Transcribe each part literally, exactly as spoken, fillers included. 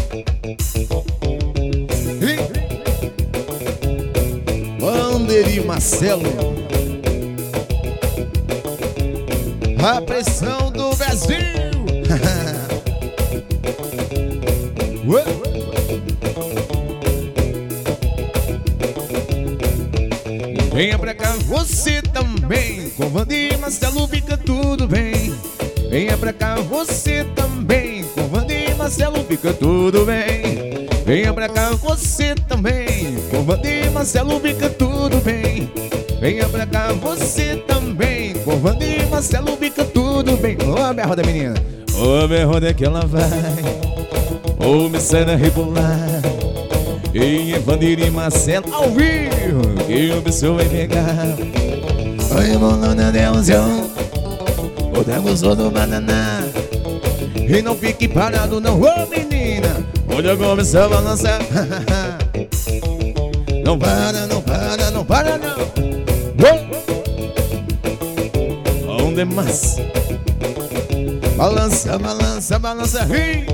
Wander e Marcelo, a pressão do Brasil. Venha pra cá você também, com Wander e Marcelo fica tudo bem. Venha pra cá você também, com Wander e Marcelo fica tudo bem. Venha pra cá você também, com Wander e Marcelo fica tudo bem. Venha pra cá você também, com Wander e Marcelo fica tudo bem. Ô, minha roda, menina. Ô, minha roda que ela vai, ô, me sai na rebolar. E Wander e Marcelo ao vivo, que o pessoal vai pegar. Oi, bolona, Deusão, o Deus gostou do banana. E não fique parado não, ô menina, olha começar a balançar. Não para, não para, não para não. Onde mais? Balança, balança, balança, ri.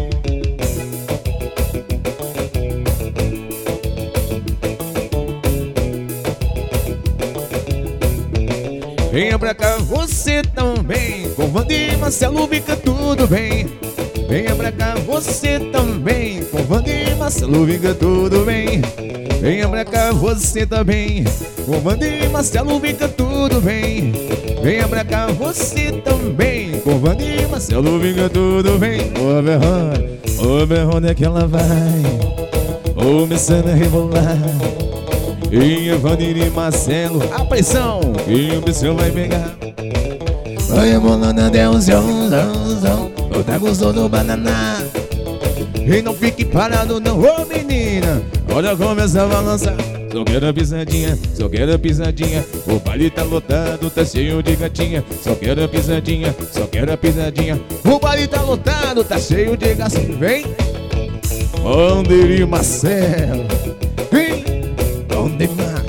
Venha pra cá você também, com Wander e Marcelo fica tudo bem. Venha pra cá você também, com Wander e Marcelo fica tudo bem. Venha pra cá você também, com Wander e Marcelo fica tudo bem. Venha pra cá você também, com Wander e Marcelo fica tudo bem. Ô berrona, ô berrona que ela vai, começando a rebolar. E Wander e Marcelo, a pressão, e o pessoal vai pegar. Oi, bolona, Deusão, o Deus gostou do banana. E não fique parado não, ô menina, olha começa a balançar. Só quero a pisadinha, só quero a pisadinha. O baile tá lotado, tá cheio de gatinha. Só quero a pisadinha, só quero a pisadinha. O baile tá lotado, tá cheio de gatinha. Vem, Wander e Marcelo, vem, onde mais?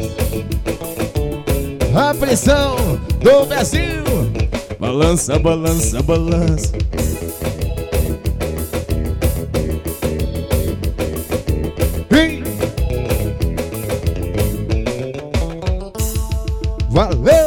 A pressão do Brasil. Balança, balança, balança. Vem. Valeu!